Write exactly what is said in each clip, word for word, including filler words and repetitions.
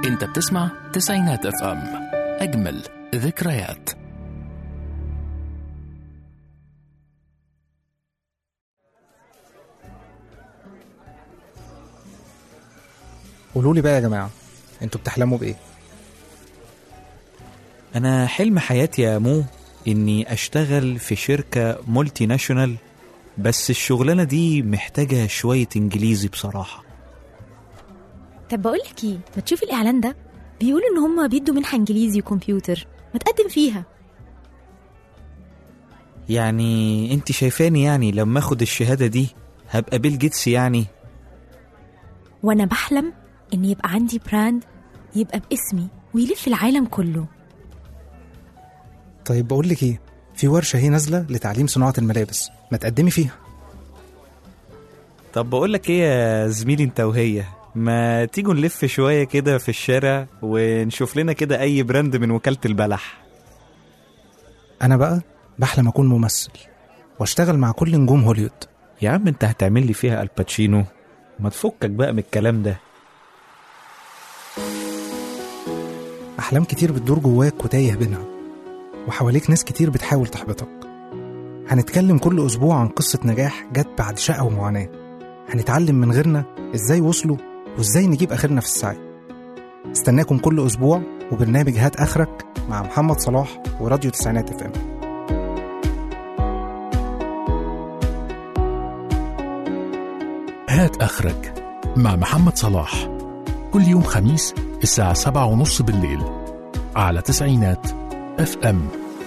انت بتسمع تسعينات اف ام، اجمل ذكريات. قولوا لي بقى يا جماعة، انتوا بتحلموا بايه؟ أنا حلم حياتي يا مو إني أشتغل في شركة مولتي ناشونال، بس الشغلانة دي محتاجة شوية إنجليزي بصراحة. طب بقولك ايه، ما تشوفي الإعلان ده؟ بيقولوا إن هما بيدوا منحة إنجليزي وكمبيوتر، ما تقدم فيها. يعني أنت شايفاني يعني لما أخد الشهادة دي هبقى بيل جيتس يعني؟ وأنا بحلم إن يبقى عندي براند يبقى باسمي ويلف العالم كله. طيب بقولك ايه، في ورشة هي نازلة لتعليم صناعة الملابس، ما تقدمي فيها. طب بقولك ايه يا زميلي انت وهي، ما تيجوا نلف شوية كده في الشارع ونشوف لنا كده أي براند من وكالة البلح. انا بقى بحلم اكون ممثل واشتغل مع كل نجوم هوليوود. يا عم انت هتعمل لي فيها الباتشينو، ما تفكك بقى من الكلام ده. احلام كتير بتدور جواك وتايه بينها، وحواليك ناس كتير بتحاول تحبطك. هنتكلم كل اسبوع عن قصة نجاح جت بعد شقة ومعاناة، هنتعلم من غيرنا ازاي وصلوا وازاي نجيب اخرنا في السعي. استناكم كل اسبوع وبرنامج هات اخرك مع محمد صلاح وراديو تسعينات اف ام. هات اخرك مع محمد صلاح، كل يوم خميس الساعة سبعة ونص بالليل على تسعينات اف ام.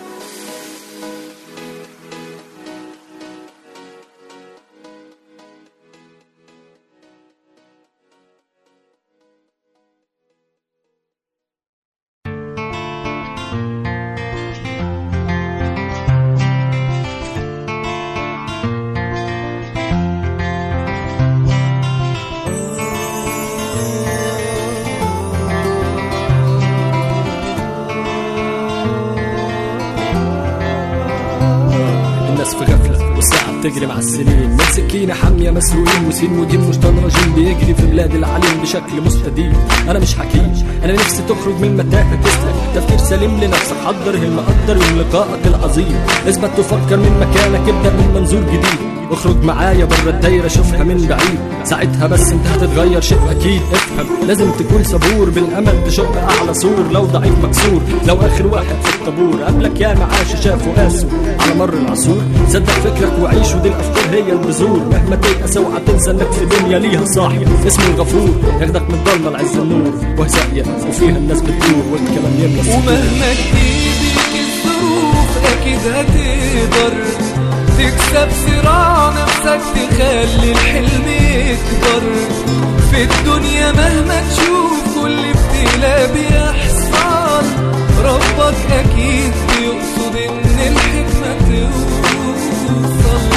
تجري مع السنين من سكينة حامية مسروقين وسين ودين مشترجين بيجري في بلاد العليم بشكل مستديم. أنا مش حكيم، أنا نفسي تخرج من المتاهة تسلك تفكير سليم لنفسك، حضر المقدر يوم لقائك العظيم. اثبت تفكر من مكانك، ابدأ من منظور جديد، اخرج معايا بره الدايرة شوفها من بعيد. ساعتها بس انت هتتغير شيء أكيد. افهم لازم تكون صبور، بالأمل تشق أعلى سور. لو ضعيف مكسور، لو آخر واحد في الطابور، قبلك يا معاش شافوا قاسوا على مر العصور. صدق فكرك وعيش، ودي الأفكار هي البذور. مهما تيأس اوعى تنسى انك في دنيا ليها صاحب اسمه الغفور، ياخدك من ضلمة لعز النور. وهزاقية وفيها الناس بتدور والكلام يملى الصدور. ومهما تجيبك الظروف أكيد هتقدر تكسب صراع نفسك، تخلي الحلم يكبر في الدنيا. مهما تشوف كل ابتلاء بيحصل، ربك أكيد بيقصد إن الحكمة توصل.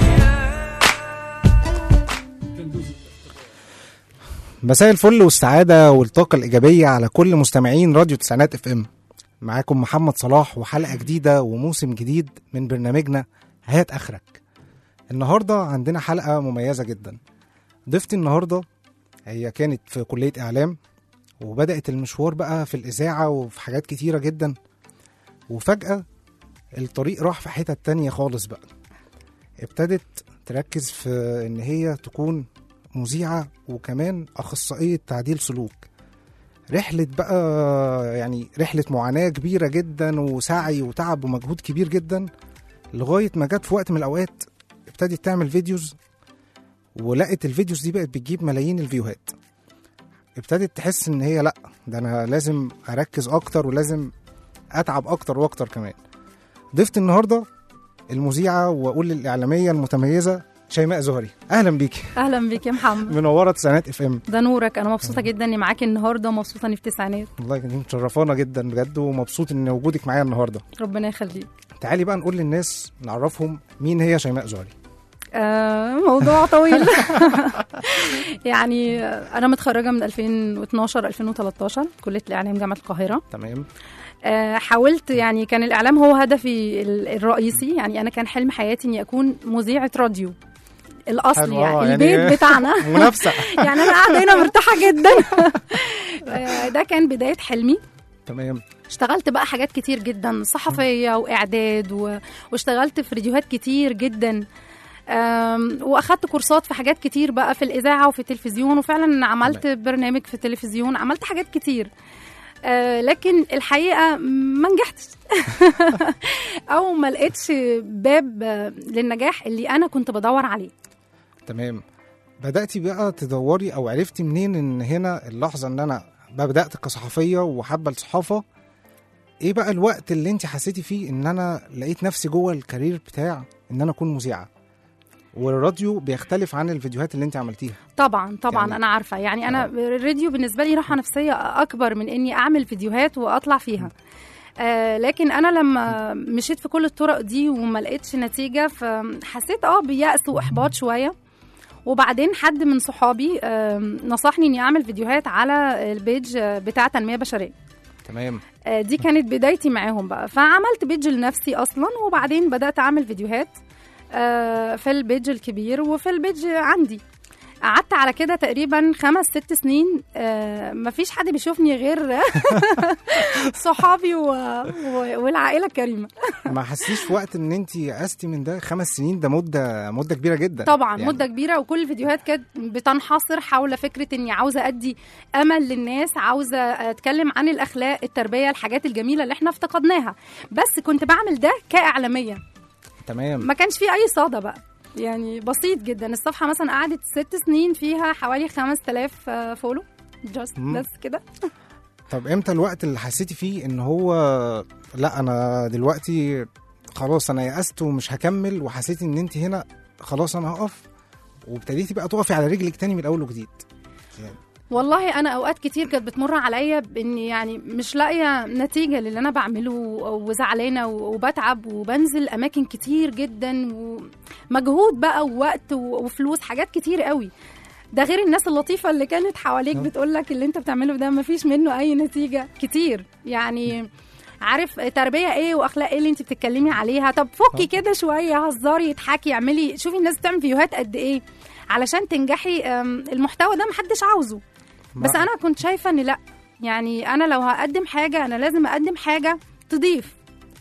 مساء الفل والسعادة والطاقة الإيجابية على كل مستمعين راديو تسعينات اف ام. معاكم محمد صلاح وحلقة جديدة وموسم جديد من برنامجنا هات اخرك. النهاردة عندنا حلقة مميزة جدا. ضيفتي النهاردة هي كانت في كلية اعلام، وبدأت المشوار بقى في الاذاعة وفي حاجات كتيرة جدا، وفجأة الطريق راح في حتة تانية خالص بقى. ابتدت تركز في ان هي تكون مذيعة وكمان اخصائية تعديل سلوك. رحلة بقى يعني رحلة معاناة كبيرة جدا وسعي وتعب ومجهود كبير جدا، لغاية ما جت في وقت من الأوقات ابتدت تعمل فيديوز، ولقت الفيديوز دي بقت بتجيب ملايين الفيوهات. ابتدت تحس ان هي لأ، ده أنا لازم أركز أكتر ولازم أتعب أكتر وأكتر كمان. ضفت النهاردة المذيعة وأقول الإعلامية المتميزة شيماء زهري. اهلا بيكي. اهلا بيك يا محمد، منوره تسعينات اف ام. ده نورك. انا مبسوطه جدا اني معاكي النهارده، ومبسوطه اني في تسعينات. والله انت مشرفانا جدا بجد، ومبسوط ان وجودك معايا النهارده. ربنا يخليك. تعالي بقى نقول للناس، نعرفهم مين هي شيماء زهري. آه موضوع طويل. يعني انا متخرجه من ألفين واثناشر ألفين وثلاثة عشر كليه الاعلام جامعه القاهره. تمام. آه حاولت، يعني كان الاعلام هو هدفي الرئيسي. يعني انا كان حلم حياتي اني اكون مذيعه راديو. الاصلي حلو، آه، يعني يعني البيت بتاعنا منافسه. يعني انا قاعده هنا مرتاحه جدا. آه، ده كان بدايه حلمي. تمام. اشتغلت بقى حاجات كتير جدا، صحفيه واعداد و... واشتغلت في فيديوهات كتير جدا. أم، واخدت كورسات في حاجات كتير بقى في الاذاعه وفي التلفزيون، وفعلا عملت برنامج في التلفزيون، عملت حاجات كتير. أه لكن الحقيقه ما نجحتش او ما لقيتش باب للنجاح اللي انا كنت بدور عليه. تمام. بدأتي بقى تدوري او عرفتي منين ان هنا اللحظه ان انا بدأت كصحفيه وحابه الصحافه؟ ايه بقى الوقت اللي انت حسيتي فيه ان انا لقيت نفسي جوه الكارير بتاع ان انا اكون مذيعه؟ والراديو بيختلف عن الفيديوهات اللي انت عملتيها. طبعا طبعا يعني يعني انا عارفه، يعني انا الراديو بالنسبه لي راحه نفسيه اكبر من اني اعمل فيديوهات واطلع فيها. آه لكن انا لما مشيت في كل الطرق دي وما لقيتش نتيجه، فحسيت اه بيأس واحباط شويه. وبعدين حد من صحابي آه نصحني اني اعمل فيديوهات على البيج بتاع تنميه بشريه. تمام. آه دي كانت بدايتي معاهم بقى، فعملت بيج لنفسي اصلا، وبعدين بدات اعمل فيديوهات آه في البيج الكبير وفي البيج عندي. قعدت على كده تقريبا خمس ست سنين. آه مفيش حد بيشوفني غير صحابي و... و... والعائله الكريمه. ما حسيتيش في وقت ان انت يأستي من ده؟ خمس سنين ده مده مده كبيره جدا طبعا يعني. مده كبيره، وكل الفيديوهات كانت بتنحصر حول فكره اني عاوزه ادي امل للناس، عاوزه اتكلم عن الاخلاق، التربيه، الحاجات الجميله اللي احنا افتقدناها، بس كنت بعمل ده كاعلاميه. تمام. ما كانش فيه اي صدى بقى، يعني بسيط جدا. الصفحه مثلا قعدت ست سنين فيها حوالي خمس تلاف فولو جاست بس كده. طب امتى الوقت اللي حسيتي فيه ان هو لا انا دلوقتي خلاص انا يأست ومش هكمل، وحسيتي ان انت هنا خلاص انا هقف، وابتديتي بقى تقفي على رجلك تاني من الاول وجديد؟ يعني والله انا اوقات كتير كانت بتمر عليا باني يعني مش لاقيه نتيجه للي انا بعمله، وزعلانه وبتعب وبنزل اماكن كتير جدا، ومجهود بقى ووقت وفلوس، حاجات كتير قوي. ده غير الناس اللطيفه اللي كانت حواليك بتقول لك اللي انت بتعمله ده مفيش منه اي نتيجه كتير. يعني عارف تربيه ايه واخلاق ايه اللي انت بتتكلمي عليها؟ طب فكي كده شويه، هزاري، اضحكي، اعملي، شوفي الناس بتعمل فيديوهات قد ايه علشان تنجحي. المحتوى ده محدش عاوزه، بس انا كنت شايفه ان لا، يعني انا لو هقدم حاجه انا لازم اقدم حاجه تضيف.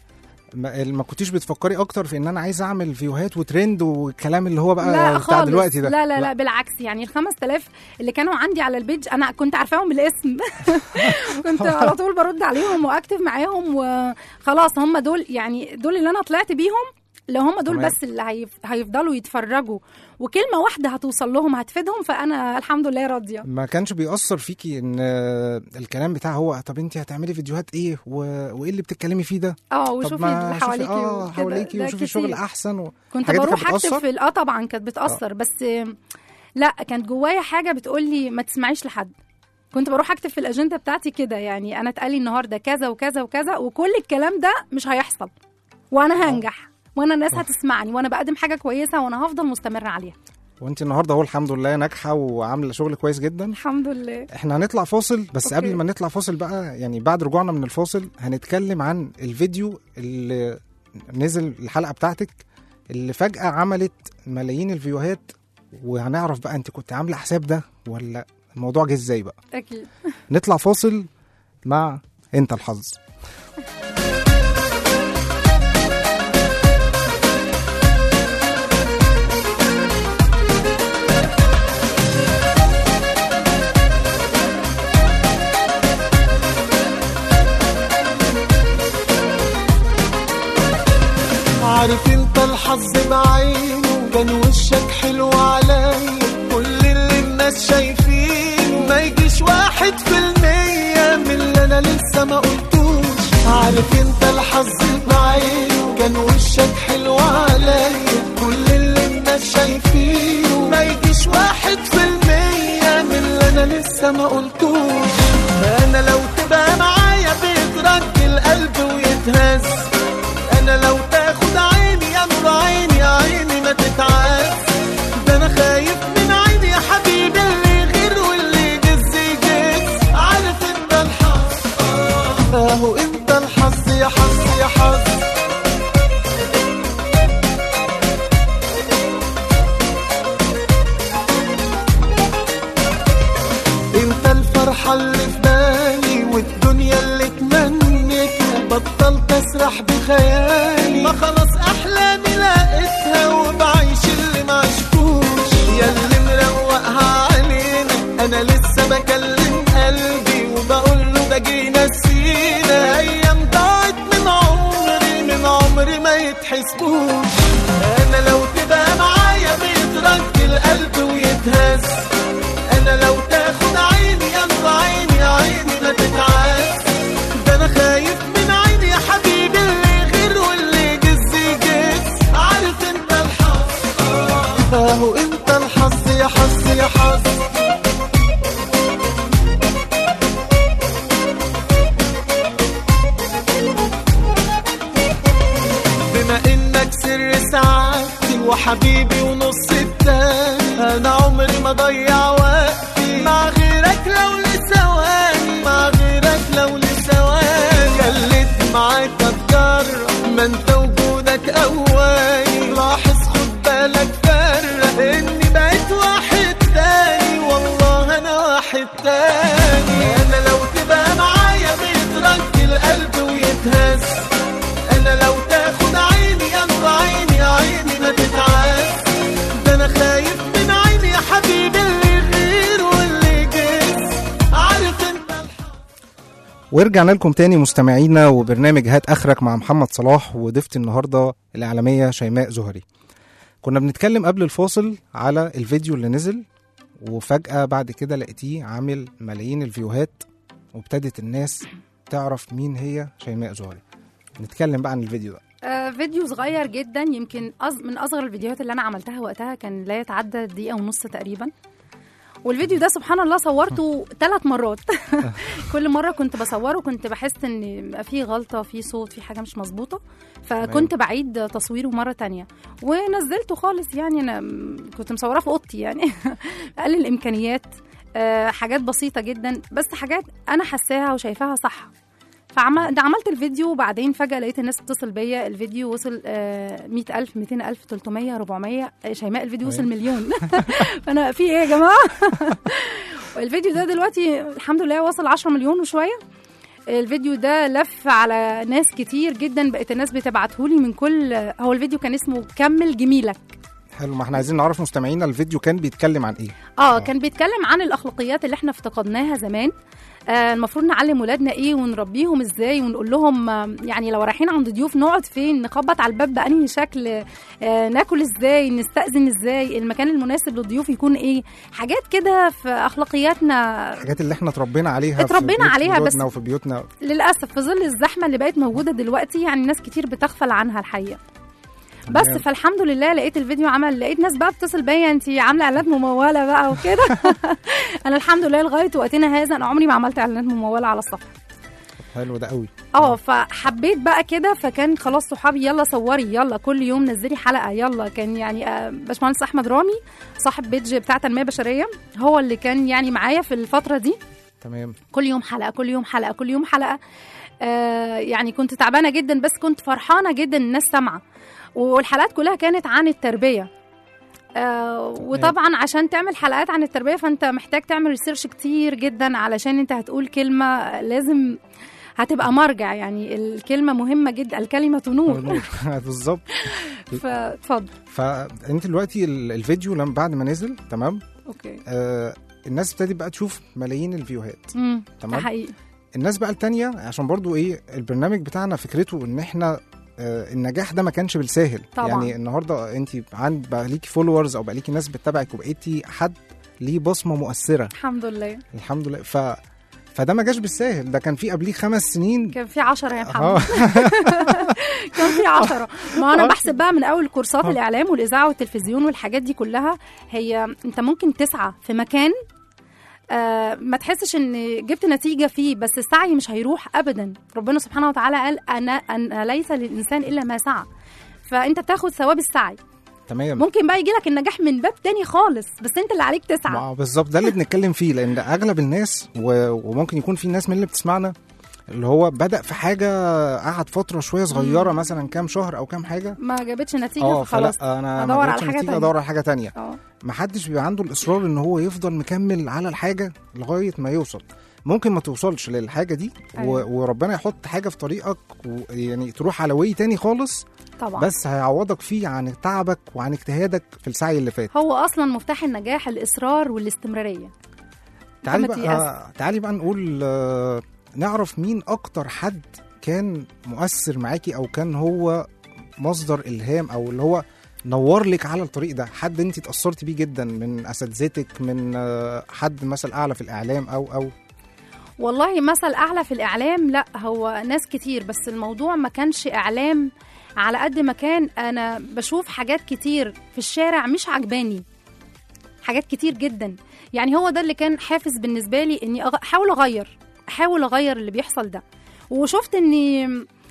ما, ما كنتيش بتفكري اكتر في ان انا عايزه اعمل فيوهات وترند والكلام اللي هو بقى لا بتاع خالص. دلوقتي ده؟ لا لا لا, لا بالعكس، يعني ال خمس تلاف اللي كانوا عندي على البيج انا كنت عارفاهم بالاسم. كنت على طول برد عليهم واكتب معاهم، وخلاص هم دول، يعني دول اللي انا طلعت بيهم، لو هم دول بس اللي هيف... هيفضلوا يتفرجوا وكلمة واحدة هتوصل لهم هتفيدهم، فأنا الحمد لله راضية. ما كانش بيأثر فيكي إن الكلام بتاعه هو طب أنت هتعملي فيديوهات إيه و... وإيه اللي بتتكلمي فيه ده؟ اه وشوفي اللي حواليكي اه حواليكي وشوفي شغل أحسن و... كنت بروح أكتب في اه طبعا كانت بتأثر. آه. بس لا كانت جوايا حاجة بتقولي ما تسمعيش لحد. كنت بروح أكتب في الأجندة بتاعتي كده، يعني أنا اتقالي النهاردة كذا وكذا وكذا، وكل الكلام ده مش هيحصل، وأنا هنجح، وانا الناس هتسمعني، وانا بقدم حاجه كويسه، وانا هفضل مستمر عليها. وانت النهارده اهو الحمد لله ناجحه وعامله شغل كويس جدا الحمد لله. احنا هنطلع فاصل، بس أوكي. قبل ما نطلع فاصل بقى، يعني بعد رجوعنا من الفاصل هنتكلم عن الفيديو اللي نزل الحلقه بتاعتك اللي فجاه عملت ملايين الفيوهات، وهنعرف بقى انت كنت عامله حساب ده ولا الموضوع جه ازاي بقى. اكيد. نطلع فاصل مع انت الحظ. عارف انت الحظ بعينه كان وشك حلو عليا، كل اللي الناس شايفينه ما يجيش واحد في المية من اللي انا لسه ما قلتوش. عارف انت الحظ بعينه كان وشك حلو عليا، كل اللي الناس شايفينه ما يجيش واحد في المية من اللي انا لسه ما قلتوش. ما انا لو تبقى معايا بيترج القلب ويتهز، انا لو تاخد عيني يا نور عيني يا عيني ما تتعز، ده انا خايف من عيني يا حبيبي اللي غير واللي يجز يجز. عارف انت الحظ اهو انت الحظ يا حظ يا حظ. الفرحة اللي في بالي والدنيا اللي تمنيتها، بطلت اسرح بخيالي، ما خلاص احلامي لقيتها وبعيش اللي معشتوش. ياللي مروقها علينا انا لسه بكلم قلبي وبقول له ده جينا سينا، ايام ضاعت من عمري من عمري ما يتحسبوش. انا لو تبقى معايا بيترك القلب ويتهز، انا لو تاخد عيني يلا عيني عيني ما تتعاس، ده انا خايف من عيني يا حبيبي اللي غير واللي يجز يجز. عارف انت الحظ اهو انت الحظ يا حظ يا حظ. بما انك سر سعادتي وحبيبي ونص التاني، انا عمري ما ضيع وقتي مع غيرك لو لثواني، مع غيرك لو لثواني. خليت معاك اتجرب ما انت وجودك قواني، لاحظ خد بالك فرق اني بقيت واحد تاني، والله انا واحد تاني. انا لو تبقى معايا بيترك القلب ويتهز، انا لو تاخد عيني يلا عيني عيني ما تتعاس، ده انا خايف من عيني يا حبيبي اللي غير واللي جز. عارف انت الحظ. ورجعنا لكم تاني مستمعينا وبرنامج هات اخرك مع محمد صلاح وضيفتي النهارده الاعلاميه شيماء زهري. كنا بنتكلم قبل الفاصل على الفيديو اللي نزل وفجأة بعد كده لقيتيه عامل ملايين الفيوهات وابتدت الناس تعرف مين هي شيماء زهري. نتكلم بقى عن الفيديو ده. آه فيديو صغير جدا، يمكن أز... من اصغر الفيديوهات اللي انا عملتها وقتها، كان لا يتعدى دقيقه ونص تقريبا. والفيديو ده سبحان الله صورته ثلاث مرات. كل مره كنت بصوره كنت بحس ان في غلطه في صوت في حاجه مش مظبوطه، فكنت بعيد تصويره مره تانية ونزلته خالص. يعني انا كنت مصوره في اوضتي يعني اقل الامكانيات، آه حاجات بسيطه جدا بس حاجات انا حساها وشايفاها صح. فعملت الفيديو وبعدين فجأة لقيت الناس تتصل بيا، الفيديو وصل آه مئة ألف مئتين ألف ثلاثمية أربعمية. شيماء الفيديو وصل مليون. فأنا في إيه يا جماعة؟ الفيديو ده دلوقتي الحمد لله وصل عشرة مليون وشوية. الفيديو ده لف على ناس كتير جدا، بقت الناس بتبعتهولي من كل. هو الفيديو كان اسمه كمل جميلك. حلو، ما احنا عايزين نعرف مستمعينا الفيديو كان بيتكلم عن ايه. اه كان بيتكلم عن الاخلاقيات اللي احنا افتقدناها زمان. آه المفروض نعلم ولادنا ايه ونربيهم ازاي، ونقول لهم آه يعني لو رايحين عند ضيوف نقعد فين، نخبط على الباب بأنهي شكل، آه ناكل ازاي، نستأذن ازاي، المكان المناسب للضيوف يكون ايه. حاجات كده في اخلاقياتنا، الحاجات اللي احنا اتربينا عليها اتربينا عليها بس وفي بيوتنا للاسف في ظل الزحمه اللي بقت موجوده دلوقتي يعني ناس كتير بتغفل عنها الحقيقه. بس فالحمد لله لقيت الفيديو عمل، لقيت ناس بقى بتصل بيا انت عامله اعلانات مموله بقى وكده. انا الحمد لله لغايه وقتنا هذا انا عمري ما عملت اعلانات مموله على الصفحه. حلو ده قوي. اه فحبيت بقى كده، فكان خلاص صحابي يلا صوري يلا كل يوم نزلي حلقه يلا. كان يعني آه باشمهندس احمد رامي صاحب بيج بتاع تنميه بشريه هو اللي كان يعني معايا في الفتره دي. تمام. كل يوم حلقه كل يوم حلقه كل يوم حلقه. آه يعني كنت تعبانه جدا بس كنت فرحانه جدا الناس سامعه، والحلقات كلها كانت عن التربية. آه وطبعا عشان تعمل حلقات عن التربية فانت محتاج تعمل ريسيرش كتير جدا، علشان انت هتقول كلمة لازم هتبقى مرجع، يعني الكلمة مهمة جدا، الكلمة نور. بالظبط. فاتفضل. فانت دلوقتي الفيديو لما بعد ما نزل تمام اوكي آه الناس ابتدت بقى تشوف ملايين الفيوهات. امم ده حقيقي. الناس بقى التانية عشان برضو ايه البرنامج بتاعنا فكرته ان احنا آه النجاح ده ما كانش بالساهل طبعا. يعني النهارده انت عند بقى ليكي فولورز او بقى ليكي ناس بتتابعك وبقيتي حد ليه بصمه مؤثره الحمد لله الحمد لله. ف فده ما جاش بالساهل، ده كان في قبليه خمس سنين كان في عشرة يا محمد. كان في عشرة. ما انا بحسب بقى من اول كورسات الاعلام والاذاعه والتلفزيون والحاجات دي كلها، هي انت ممكن تسعى في مكان آه ما تحسش ان جبت نتيجه فيه، بس السعي مش هيروح ابدا. ربنا سبحانه وتعالى قال انا أن ليس للانسان الا ما سعى، فانت بتاخد ثواب السعي. تمام. ممكن بقى يجي لك النجاح من باب تاني خالص، بس انت اللي عليك تسعى. بالظبط، ده اللي بنتكلم فيه، لان اغلب الناس و... وممكن يكون في ناس من اللي بتسمعنا اللي هو بدأ في حاجة قعد فترة شوية صغيرة مم. مثلا كام شهر أو كام حاجة ما جابتش نتيجة فخلاص أنا أدور على حاجة تانية، أدور على حاجة تانية. ما حدش بيبقى عنده الإصرار إن هو يفضل مكمل على الحاجة لغاية ما يوصل. ممكن ما توصلش للحاجه دي أيوة. و... وربنا يحط حاجه في طريقك ويعني تروح على وي تاني خالص، طبعا. بس هيعوضك فيه عن تعبك وعن اجتهادك في السعي اللي فات. هو اصلا مفتاح النجاح الاصرار والاستمرارية. تعالي ما بقى تعالي بقى نقول آه، نعرف مين اكتر حد كان مؤثر معاكي او كان هو مصدر الهام او اللي هو نور لك على الطريق ده، حد انت اتأثرتي بيه جدا من اساتذتك، من آه، حد مثل اعلى في الاعلام او او والله مثل اعلى في الاعلام، لا هو ناس كتير، بس الموضوع ما كانش اعلام على قد ما كان انا بشوف حاجات كتير في الشارع مش عجباني، حاجات كتير جدا. يعني هو ده اللي كان حافز بالنسبه لي اني أغ- احاول اغير احاول اغير اللي بيحصل ده. وشفت اني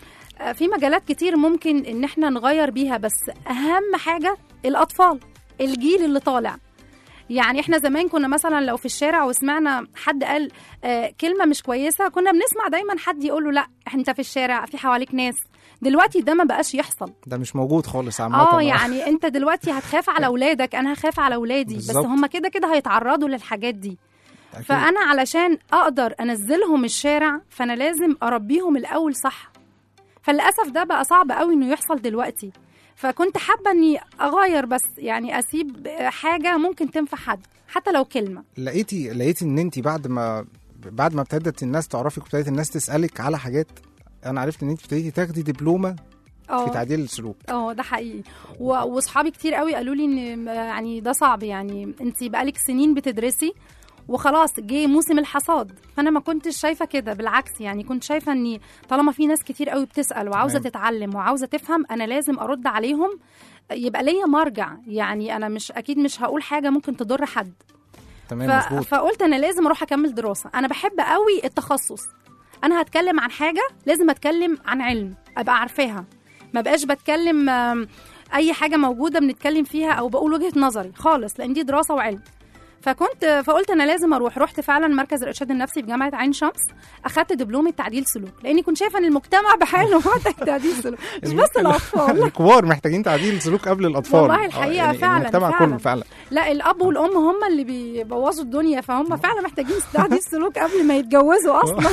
في مجالات كتير ممكن ان احنا نغير بيها، بس اهم حاجه الاطفال، الجيل اللي طالع. يعني احنا زمان كنا مثلا لو في الشارع وسمعنا حد قال آه كلمه مش كويسه، كنا بنسمع دايما حد يقول له لا انت في الشارع في حواليك ناس. دلوقتي ده ما بقاش يحصل. ده مش موجود خالص عامه. اه يعني انت دلوقتي هتخاف على اولادك، انا هخاف على اولادي، بس بالظبط. هم كده كده هيتعرضوا للحاجات دي. أكيد. فانا علشان اقدر انزلهم الشارع فانا لازم اربيهم الاول صح. فللاسف ده بقى صعب قوي انه يحصل دلوقتي. فكنت حابه اني اغير، بس يعني اسيب حاجه ممكن تنفع حد حتى لو كلمه. لقيتي لقيتي ان انت بعد ما بعد ما ابتدت الناس تعرفك وابتدت الناس تسالك على حاجات، انا عرفت ان انت ابتديتي تاخدي دبلومه في اه تعديل السلوك. اه ده حقيقي. و- واصحابي كتير قوي قالوا لي ان يعني ده صعب، يعني انت بقالك سنين بتدرسي وخلاص جه موسم الحصاد. فانا ما كنتش شايفه كده، بالعكس يعني كنت شايفه اني طالما في ناس كتير قوي بتسال وعاوزه تمام. تتعلم وعاوزه تفهم، انا لازم ارد عليهم، يبقى ليا مرجع. يعني انا مش اكيد مش هقول حاجه ممكن تضر حد. تمام ف... مظبوط. فقلت انا لازم اروح اكمل دراسه. انا بحب قوي التخصص. انا هتكلم عن حاجه لازم اتكلم عن علم ابقى عارفاها، ما بقاش بتكلم آم، اي حاجه موجوده بنتكلم فيها او بقول وجهه نظري خالص، لان دي دراسه وعلم. فكنت فقلت انا لازم اروح. رحت فعلا مركز الارشاد النفسي في جامعه عين شمس، اخدت دبلومه تعديل سلوك، لاني كنت شايفه ان المجتمع بحاله محتاج تعديل سلوك، مش بس الاطفال. الكبار محتاجين تعديل سلوك قبل الاطفال. والله آه، الحقيقة يعني فعلاً، المجتمع فعلاً. كله فعلا. لا الاب والام هم اللي بيبوظوا الدنيا، فهم فعلا محتاجين تعديل سلوك قبل ما يتجوزوا اصلا.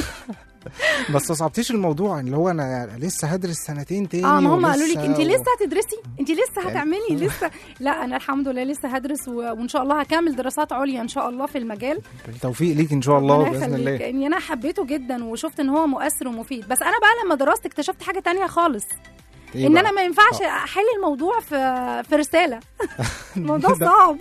بس تصعبتيش الموضوع اللي هو انا لسه هدرس سنتين تاني. اه ما هم ولسه قالوا لك انت و- لسه هتدرسي، انت لسه هتعملي لسه. لا انا الحمد لله لسه هدرس و... وان شاء الله هكمل دراسات عليا ان شاء الله في المجال. بالتوفيق ليك ان شاء الله ربنا باذن يخليك. الله. اني انا حبيته جدا وشفت ان هو مؤثر ومفيد. بس انا بقى لما درست اكتشفت حاجه تانية خالص، إيه ان بقى؟ انا ما ينفعش احل الموضوع في في رساله. الموضوع صعب،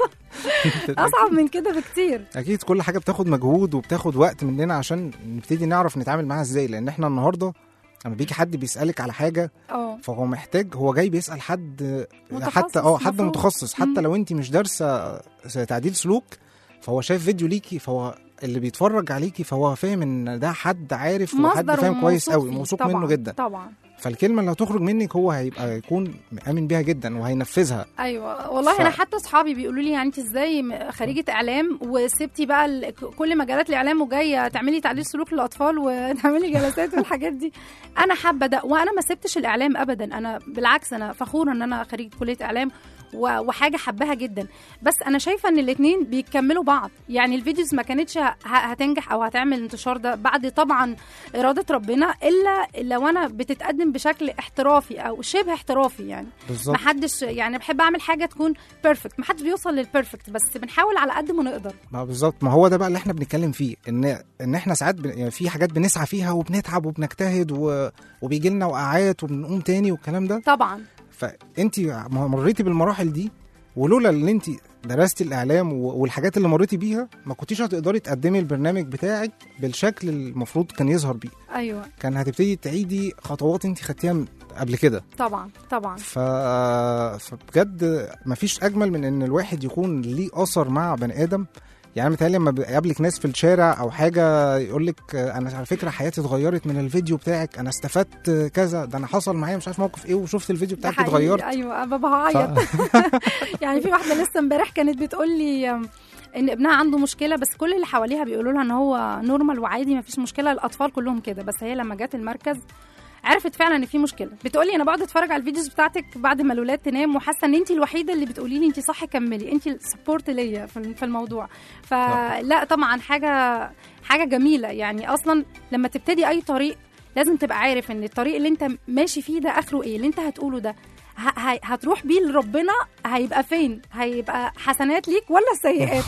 اصعب من كده بكتير. اكيد كل حاجه بتاخد مجهود وبتاخد وقت مننا عشان نبتدي نعرف نتعامل معاها ازاي، لان احنا النهارده لما بيجي حد بيسالك على حاجه اه فهو محتاج، هو جاي بيسال حد متخصص حتى اه حد مفروض. متخصص، مم. حتى لو انت مش دارسه تعديل سلوك فهو شايف فيديو ليكي، فهو اللي بيتفرج عليكي فهو فاهم ان ده حد عارف وحد مصدر فاهم كويس وموثوق قوي، فيه. موثوق طبعاً، منه جدا. طبعا. فالكلمه اللي هتخرج منك هو هيبقى يكون مآمن بيها جدا وهينفذها. ايوه والله ف- انا حتى اصحابي بيقولوا لي يعني انت ازاي م- خريجه اعلام وسبتي بقى ال- ك- كل مجالات الاعلام وجايه تعملي تعديل سلوك للاطفال وتعملي جلسات والحاجات دي. انا حابه ده، وانا ما سبتش الاعلام ابدا. انا بالعكس انا فخوره ان انا خريجه كليه اعلام و- وحاجه حباها جدا. بس انا شايفه ان الاثنين بيكملوا بعض. يعني الفيديوز ما كانتش ه- هتنجح او هتعمل انتشار ده بعد طبعا اراده ربنا، الا لو انا بتتقدم بشكل احترافي او شبه احترافي. يعني بالظبط. محدش يعني بحب اعمل حاجه تكون بيرفكت، محدش بيوصل للبيرفكت، بس بنحاول على قد ما نقدر. ما بالظبط، ما هو ده بقى اللي احنا بنتكلم فيه، ان ان احنا ساعات بن... يعني في حاجات بنسعى فيها وبنتعب وبنجتهد و... وبيجي لنا وقعات وبنقوم تاني والكلام ده. طبعا فانت مريتي بالمراحل دي، ولولا ان انت درستي الاعلام و... والحاجات اللي مريتي بيها ما كنتيش هتقدري تقدمي البرنامج بتاعك بالشكل المفروض كان يظهر بيه. ايوه كان هتبتدي تعيدي خطوات انت خدتيها من قبل كده. طبعا طبعا. ف... فبجد مفيش اجمل من ان الواحد يكون ليه اثر مع بني ادم. يعني متهيألي لما بيقابلك ناس في الشارع او حاجه يقول لك انا على فكره حياتي اتغيرت من الفيديو بتاعك، انا استفدت كذا، ده انا حصل معايا مش عارف موقف ايه وشفت الفيديو ده بتاعك حقيقي. اتغيرت. ايوه بابا هعيط. يعني في واحده لسه امبارح كانت بتقول لي ان ابنها عنده مشكله، بس كل اللي حواليها بيقولوا لها ان هو نورمال وعادي ما فيش مشكله، الاطفال كلهم كده. بس هي لما جت المركز عرفت فعلا ان في مشكله. بتقولي انا بقعد اتفرج على الفيديوز بتاعتك بعد ما الولاد تنام وحاسه ان انت الوحيده اللي بتقولي لي انت صح كملي، انت السبورت ليا في الموضوع. فلا طبعا حاجه حاجه جميله يعني. اصلا لما تبتدي اي طريق لازم تبقى عارف ان الطريق اللي انت ماشي فيه ده اخره ايه، اللي انت هتقوله ده هتروح بيه لربنا هيبقى فين، هيبقى حسنات ليك ولا سيئات.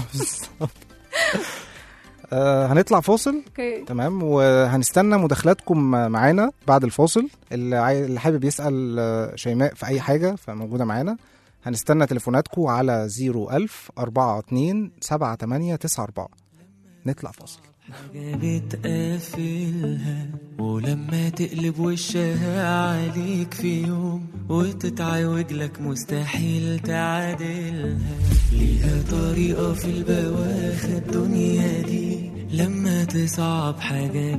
آه هنطلع فاصل. okay. تمام، وهنستنى مداخلاتكم معانا بعد الفاصل. اللي, عاي... اللي حابب يسأل شيماء في أي حاجة فموجودة معانا. هنستنى تليفوناتكم على زيرو ألف أربعة اتنين سبعة تمانية تسعة أربعة. نطلع فاصل. حاجة بتقفلها ولما تقلب وشها عليك في يوم وتتعوج لك مستحيل تعادلها. ليها طريقة في البواخ الدنيا دي، لما تصعب حاجة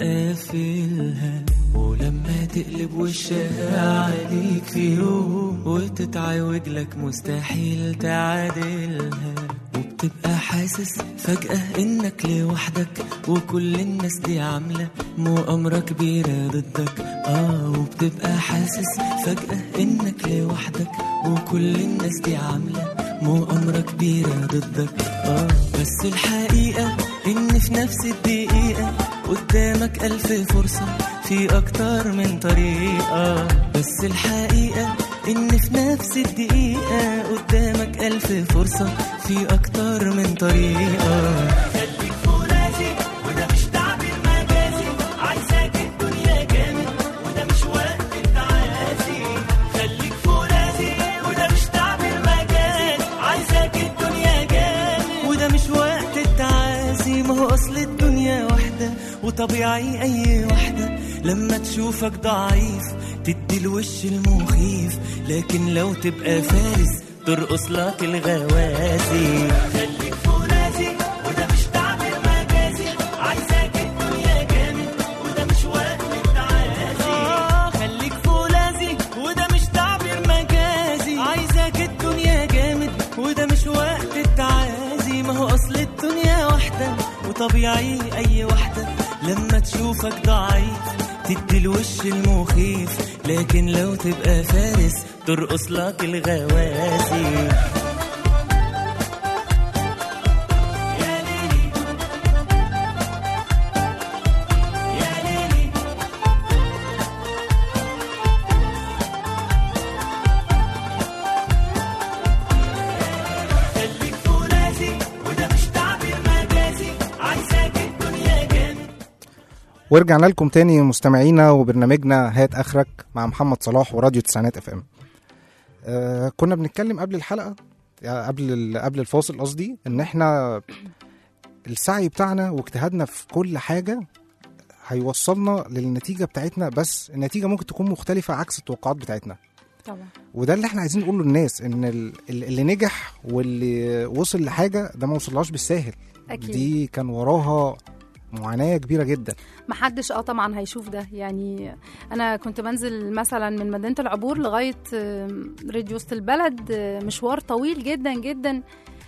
بتقفلها ولما تقلب وشها عليك في يوم وتتعوج لك مستحيل تعادلها. وبتبقى حاسس فجأة انك لوحدك وكل الناس دي عاملة مؤامرة كبيرة ضدك. اه وبتبقى حاسس فجأة انك لوحدك وكل الناس دي عاملة مؤامرة كبيرة ضدك. اه بس الحقيقة ان في نفس الدقيقة قدامك ألف فرصة في أكتر من طريقة. بس الحقيقة إن في نفس الدقيقة قدامك ألف فرصة في أكتر من طريقة. خليك فرازي وده مش تعبير مجازي، عايزاك الدنيا جامد وده مش وقت التعازي. خليك فرازي وده مش تعبير مجازي، عايزاك الدنيا جامد وده مش وقت التعازي. ما هو أصل الدنيا واحدة وطبيعي أي واحدة لما تشوفك ضعيف تدي الوش المخيف، لكن لو تبقى فارس ترقص لك الغوازي. خليك فرازي وده مش تعبير مجازي، عايزاك الدنيا جامد وده مش وقت التعازي. آه خليك فرازي وده مش تعبير مجازي، عايزاك الدنيا جامد وده مش وقت التعازي. ما هو أصل الدنيا واحدة وطبيعي أي واحدة لما تشوفك ضعيف تدي الوش المخيف، لكن لو تبقى فارس ترقص لك الغوازي. يا ليلي يا ليلي خليك فرازي وده مش تعبير مجازي، عايزاك الدنيا جامد. ورجعنا لكم تاني مستمعينا وبرنامجنا هات اخرك مع محمد صلاح وراديو تسعينات اف ام. آه كنا بنتكلم قبل الحلقه يعني قبل قبل الفاصل قصدي ان احنا السعي بتاعنا واجتهادنا في كل حاجه هيوصلنا للنتيجه بتاعتنا، بس النتيجه ممكن تكون مختلفه عكس التوقعات بتاعتنا طبعا. وده اللي احنا عايزين نقوله للناس، ان اللي نجح واللي وصل لحاجه ده ما وصلهاش بالساهل. أكيد. دي كان وراها معاناة كبيرة جدا. محدش اه طبعا هيشوف ده. يعني انا كنت بنزل مثلا من مدينة العبور لغاية ريد وسط البلد، مشوار طويل جدا جدا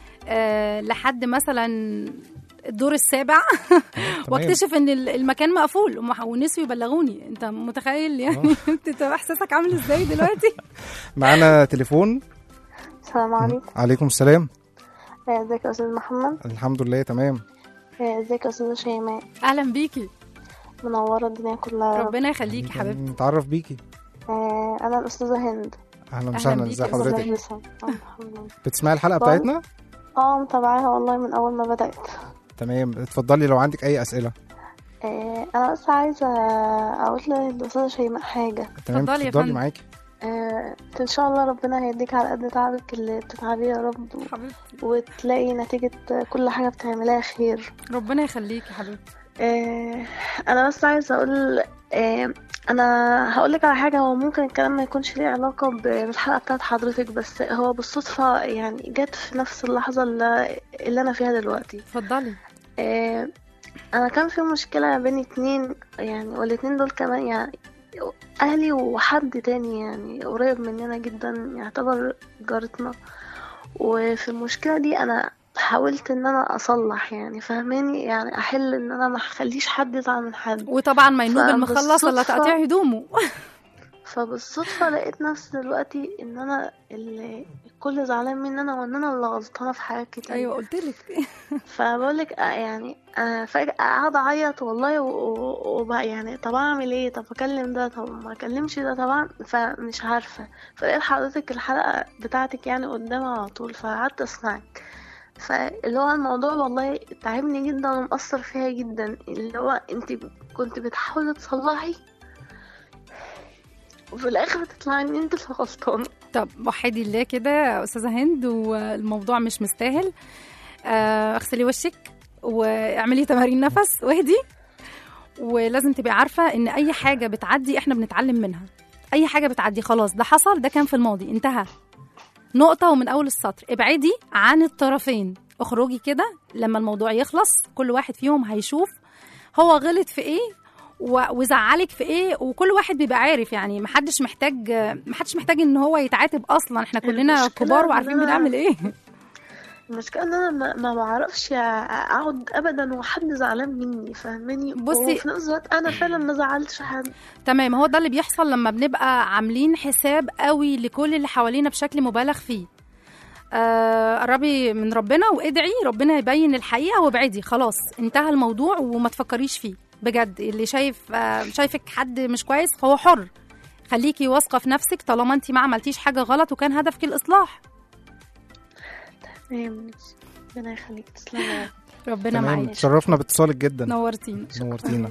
أه لحد مثلا الدور السابع واكتشف ان المكان مقفول ونسوا يبلغوني. انت متخيل يعني انت احساسك عامل ازاي دلوقتي؟ معانا تليفون. السلام عليكم. عليكم السلام. ازيك يا استاذ محمد؟ الحمد لله تمام. ازيك يا استاذه شيماء؟ اهلا بيكي، منوره الدنيا كلها. ربنا يخليكي حبيبتي. نتعرف بيكي. آه انا الاستاذه هند. اهلا وسهلا. ازي حضرتك؟ الحمد بتسمعي الحلقه بتاعتنا؟ اه متابعاها والله من اول ما بدات. تمام، اتفضلي لو عندك اي اسئله. آه انا بس عايزه اقول للاستاذه شيماء حاجه. تمام اتفضلي معاكي. آه ان شاء الله ربنا هيديك على قد تعبك اللي بتتعبيه يا رب، وتلاقي نتيجه كل حاجه بتعملها خير. ربنا يخليكي يا حبيبتي. آه انا بس عايزه اقول آه انا هقولك على حاجه، هو ممكن الكلام ما يكونش ليه علاقه بالحلقه بتاعت حضرتك، بس هو بالصدفه يعني جت في نفس اللحظه اللي, اللي انا فيها دلوقتي. اتفضلي. آه انا كان في مشكله بين اتنين يعني، والاتنين دول كمان يعني اهلي وحد تاني يعني قريب مننا جدا يعتبر جارتنا. وفي المشكله دي انا حاولت ان انا اصلح يعني فاهماني، يعني احل ان انا ما اخليش حد يزعل من حد. وطبعا مينوب المخلص ولا فبالصدفة- تقطيع هدومه. فبالصدفة لقيت نفسي دلوقتي ان انا اللي الكل زعلان مني انا، وان انا اللي غلطانة في حاجات كتير. ايوه قلت لك. فبقولك آه يعني انا فجأة قاعدة اعيط والله، وبقى يعني طب اعمل ايه، طب اكلم ده، طب ما اكلمش ده طبعا، فمش عارفة. فلقيت حضرتك الحلقة بتاعتك يعني قدامي على طول، فقعدت اسمعك. فاللي هو الموضوع والله تعبني جدا ومأثر فيها جدا، اللي هو انت كنت بتحاولي تصلحي وفي الاخر تطلعي ان انت اللي غلطانه. طب وحدي الله كده يا استاذه هند، والموضوع مش مستاهل. آه، اغسلي وشك واعملي تمارين نفس واهدي. ولازم تبقي عارفه ان اي حاجه بتعدي احنا بنتعلم منها. اي حاجه بتعدي خلاص، ده حصل، ده كان في الماضي، انتهى، نقطه ومن اول السطر. ابعدي عن الطرفين، اخرجي كده لما الموضوع يخلص، كل واحد فيهم هيشوف هو غلط في ايه وزعلك في ايه، وكل واحد بيبقى عارف. يعني محدش محتاج محدش محتاج ان هو يتعاتب اصلا، احنا كلنا كبار وعارفين بنعمل ايه. المشكلة ان انا ما, ما بعرفش اقعد ابدا وحد زعلان مني فاهماني. بصي وفي نفس الوقت انا فعلا ما زعلتش حد. تمام، هو ده اللي بيحصل لما بنبقى عاملين حساب قوي لكل اللي حوالينا بشكل مبالغ فيه. آه، قربي من ربنا وادعي ربنا يبين الحقيقة، وابعدي خلاص، انتهى الموضوع وما تفكريش فيه بجد. اللي شايف آه شايفك حد مش كويس هو حر، خليكي واثقة في نفسك طالما انت ما عملتيش حاجة غلط وكان هدفك الإصلاح. تمام، ربنا يخليك، تسلمي. ربنا معاك، تشرفنا باتصالك جدا، نورتينا نورتينا.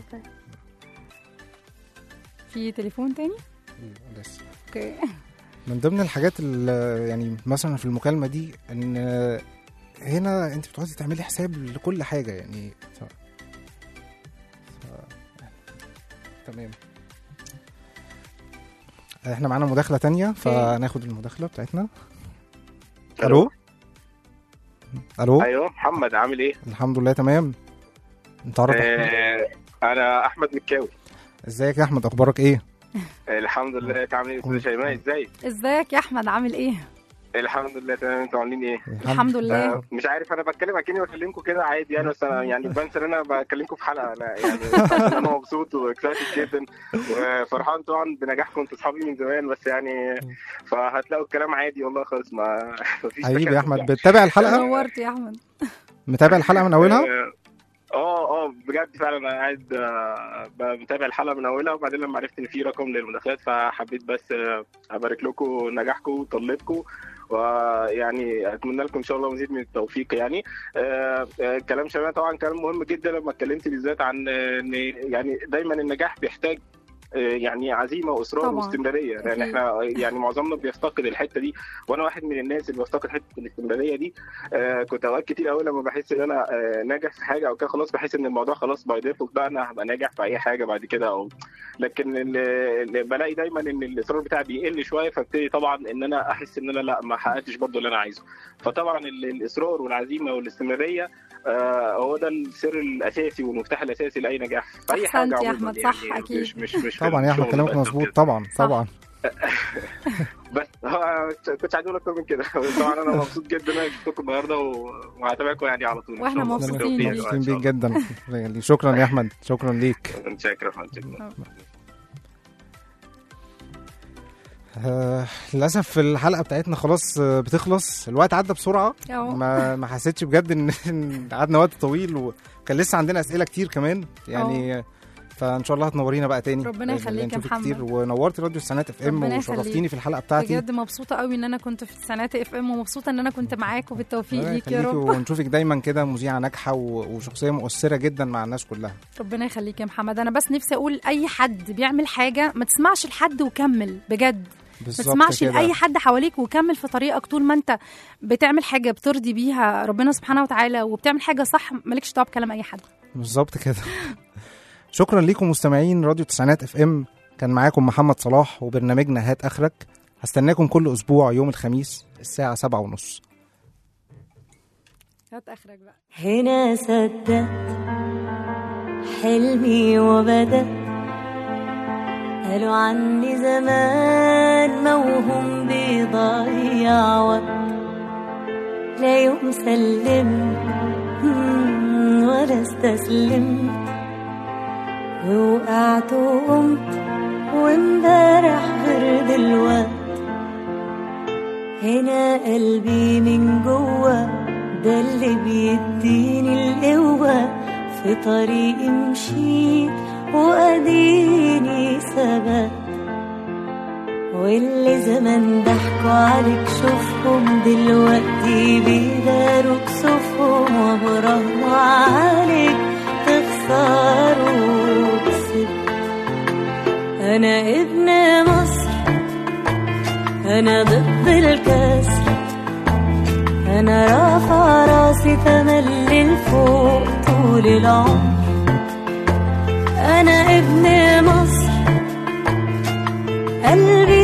في تليفون تاني؟ لسه. اوكي. من ضمن الحاجات اللي يعني مثلا في المكالمة دي ان هنا انت بتقعدي تعملي حساب لكل حاجة يعني ف... ف... تمام. احنا معانا مداخلة تانية فناخد المداخلة بتاعتنا. الو الو ايوه محمد، عامل ايه؟ الحمد لله تمام. انت عارف آه انا احمد مكاوي. ازيك يا احمد، اخبارك ايه؟ الحمد لله. انت عامل ايه استاذ شيماء؟ ازاي؟ ازيك يا احمد، عامل ايه؟ الحمد لله تمام. انتوا عاملين ايه؟ الحمد لله. آه مش عارف، انا بتكلم اكني بكلمكم كده عادي يعني، بس انا يعني بنسى ان انا بكلمكم في حلقه. لا يعني انا مبسوط واكسايتد جدا وفرحان طبعا بنجاحكم، انتوا اصحابي من زمان، بس يعني فهتلاقوا الكلام عادي والله خالص، ما فيش. حبيبي يا احمد، بتتابع الحلقه؟ نورت يا احمد. متابع الحلقه من اولها؟ اه اه بجد فعلا انا قاعد بتابع الحلقه من اولها، وبعدين لما عرفت ان في رقم للمداخلات فحبيت بس ابارك لكم نجاحكم وطلتكم، ويعني اتمنى لكم ان شاء الله مزيد من التوفيق. يعني آه آه كلام شباب طبعا كلام مهم جدا، لما اتكلمت بالذات عن ان يعني دايما النجاح بيحتاج يعني عزيمه واصرار واستمراريه، لان يعني احنا يعني معظمنا بيفتقد الحته دي، وانا واحد من الناس اللي بيفتقد حته الاستمراريه دي. آه كنت اوقات كتير قوي لما بحس ان انا آه ناجح في حاجه او كده خلاص بحس ان الموضوع خلاص باي ديفولت بقى انا هبقى ناجح في اي حاجه بعد كده، او لكن اللي بلاقي دايما ان الاصرار بتاعي بيقل شويه، فابتدي طبعا ان انا احس ان انا لا ما حققتش برضو اللي انا عايزه. فطبعا الاصرار والعزيمه والاستمراريه آه هو ده السر الاساسي والمفتاح الاساسي لاي نجاح في اي حاجه. يا احمد صح يعني اكيد. مش مش مش طبعا يا احمد كلامك مظبوط طبعا طبعا. بس هو كنت عايز اقول اكتر من كده. طبعا انا مبسوط جدا ان انا شفتكم النهارده وهتابعكم يعني على طول. واحنا مبسوطين بيك جدا. شكرا يا احمد، شكرا ليك. شكرا. آه، للاسف الحلقه بتاعتنا خلاص بتخلص، الوقت عدى بسرعه. ما ما حسيتش بجد ان قعدنا وقت طويل، وكان لسه عندنا اسئله كتير كمان يعني. أوه. فان شاء الله هتنورينا بقى تاني. ربنا يخليك يا محمد كتير، ونورتي راديو تسعينات اف ام وشرفتيني في الحلقه بتاعتي. بجد مبسوطه قوي ان انا كنت في تسعينات اف ام، ومبسوطه ان انا كنت معاك، وبالتوفيق ليك يا رب. ونشوفك دايما كده مذيعه ناجحه وشخصيه مؤثره جدا مع الناس كلها. ربنا يخليك يا محمد. انا بس نفسي اقول اي حد بيعمل حاجه ما تسمعش لحد وكمل بجد، ما تسمعش لاي حد حواليك وكمل في طريقك. طول ما انت بتعمل حاجه بترضي بيها ربنا سبحانه وتعالى وبتعمل حاجه صح، مالكش دعوه بكلام اي حد. بالظبط كده. شكرا ليكم مستمعين راديو تسعينات اف ام، كان معاكم محمد صلاح وبرنامجنا هات اخرك. هستناكم كل اسبوع يوم الخميس الساعه سبعة ونص. هات اخرك بقى. هنا صدقت حلمي وبدأ، قالوا عني زمان موهوم بيضيع وقت، لا يوم سلم ولا استسلم، ووقعت وقمت وامبارح غير دلوقت. هنا قلبي من جوا ده اللي بيديني القوة، في طريقي مشيت وأديني ثبات. واللي زمان ضحكوا عليك شوفهم دلوقتي بيداروا كسوفهم، وبراهنوا عليك تخسروا كسبت. أنا ابن مصر، أنا ضد الكسر، أنا رافع راسي تملي لفوق طول العمر. أنا ابن مصر، قلبي